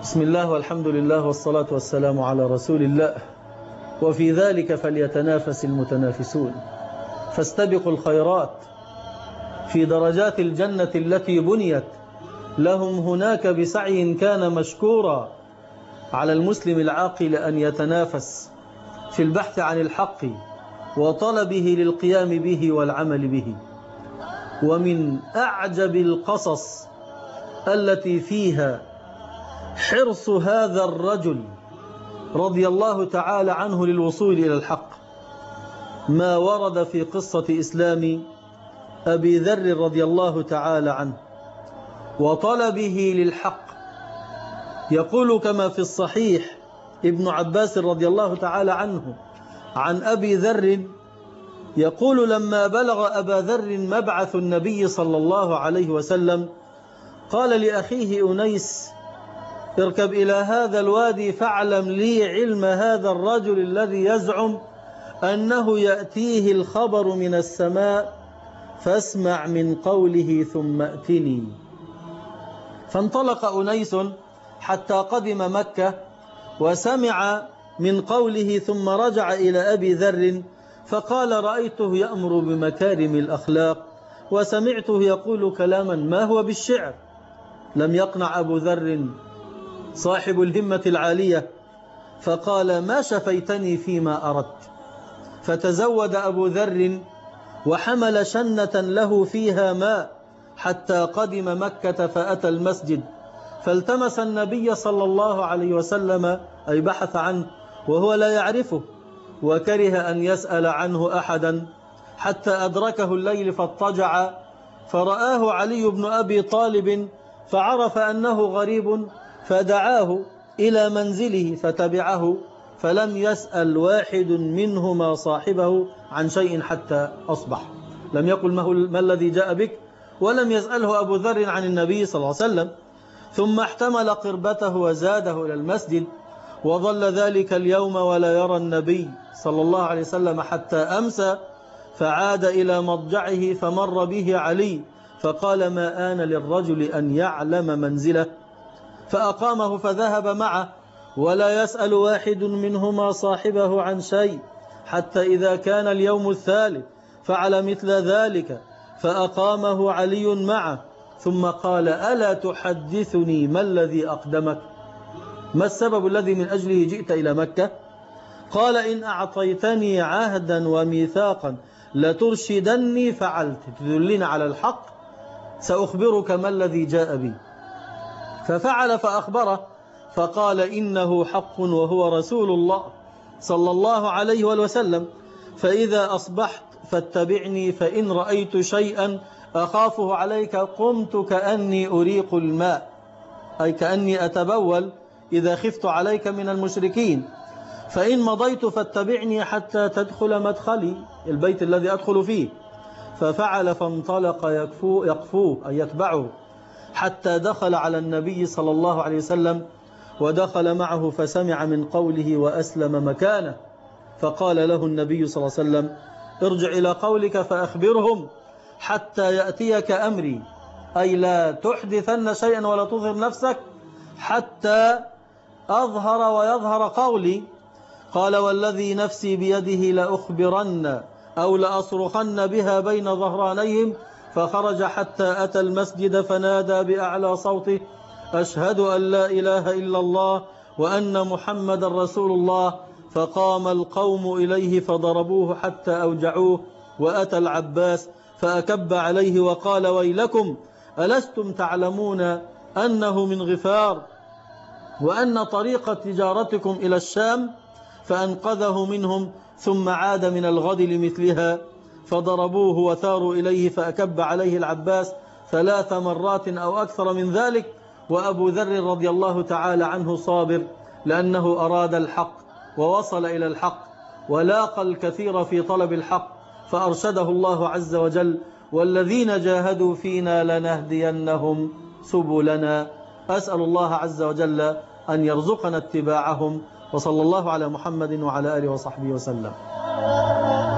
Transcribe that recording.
بسم الله والحمد لله والصلاة والسلام على رسول الله. وفي ذلك فليتنافس المتنافسون، فاستبقوا الخيرات في درجات الجنة التي بنيت لهم هناك بسعي كان مشكورا. على المسلم العاقل أن يتنافس في البحث عن الحق وطلبه للقيام به والعمل به. ومن أعجب القصص التي فيها حرص هذا الرجل رضي الله تعالى عنه للوصول إلى الحق ما ورد في قصة إسلام أبي ذر رضي الله تعالى عنه وطلبه للحق. يقول كما في الصحيح ابن عباس رضي الله تعالى عنه عن أبي ذر يقول: لما بلغ أبا ذر مبعث النبي صلى الله عليه وسلم قال لأخيه أنيس: اركب إلى هذا الوادي فاعلم لي علم هذا الرجل الذي يزعم أنه يأتيه الخبر من السماء، فاسمع من قوله ثم ائتني. فانطلق أنيس حتى قدم مكة وسمع من قوله، ثم رجع إلى أبي ذر فقال: رأيته يأمر بمكارم الأخلاق وسمعته يقول كلاما ما هو بالشعر. لم يقنع أبو ذر صاحب الهمة العالية فقال: ما شفيتني فيما أردت. فتزود أبو ذر وحمل شنة له فيها ماء حتى قدم مكة فأتى المسجد فالتمس النبي صلى الله عليه وسلم، أي بحث عنه وهو لا يعرفه، وكره أن يسأل عنه أحدا حتى أدركه الليل فاضطجع فرآه علي بن أبي طالب فعرف أنه غريب فدعاه إلى منزله فتبعه، فلم يسأل واحد منهما صاحبه عن شيء حتى أصبح. لم يقل ما الذي جاء بك، ولم يسأله أبو ذر عن النبي صلى الله عليه وسلم. ثم احتمل قربته وزاده إلى المسجد وظل ذلك اليوم ولا يرى النبي صلى الله عليه وسلم حتى أمسى، فعاد إلى مضجعه فمر به علي فقال: ما آن للرجل أن يعلم منزله؟ فأقامه فذهب معه ولا يسأل واحد منهما صاحبه عن شيء، حتى إذا كان اليوم الثالث فعل مثل ذلك فأقامه علي معه، ثم قال: ألا تحدثني ما الذي أقدمك؟ ما السبب الذي من أجله جئت إلى مكة؟ قال: إن أعطيتني عهدا وميثاقا لترشدني فعلت، تدلني على الحق سأخبرك ما الذي جاء بي. ففعل فأخبره فقال: إنه حق وهو رسول الله صلى الله عليه وسلم، فإذا أصبحت فاتبعني، فإن رأيت شيئا أخافه عليك قمت كأني أريق الماء، أي كأني أتبول إذا خفت عليك من المشركين، فإن مضيت فاتبعني حتى تدخل مدخلي، البيت الذي أدخل فيه. ففعل فانطلق يقفوه أي يتبعه حتى دخل على النبي صلى الله عليه وسلم ودخل معه فسمع من قوله وأسلم مكانه. فقال له النبي صلى الله عليه وسلم: ارجع إلى قولك فأخبرهم حتى يأتيك أمري، أي لا تحدثن شيئا ولا تظهر نفسك حتى أظهر ويظهر قولي. قال: والذي نفسي بيده لأخبرن أو لأصرخن بها بين ظهرانيهم. فخرج حتى أتى المسجد فنادى بأعلى صوته: أشهد أن لا إله إلا الله وأن محمد رسول الله. فقام القوم إليه فضربوه حتى أوجعوه، وأتى العباس فأكب عليه وقال: ويلكم، ألستم تعلمون أنه من غفار وأن طريق تجارتكم إلى الشام؟ فأنقذه منهم ثم عاد من الغد لمثلها، فضربوه وثاروا إليه فأكب عليه العباس 3 مرات أو أكثر من ذلك. وأبو ذر رضي الله تعالى عنه صابر لأنه أراد الحق ووصل إلى الحق ولاقى الكثير في طلب الحق فأرشده الله عز وجل: والذين جاهدوا فينا لنهدينهم سبلنا. أسأل الله عز وجل أن يرزقنا اتباعهم، وصلى الله على محمد وعلى آله وصحبه وسلم.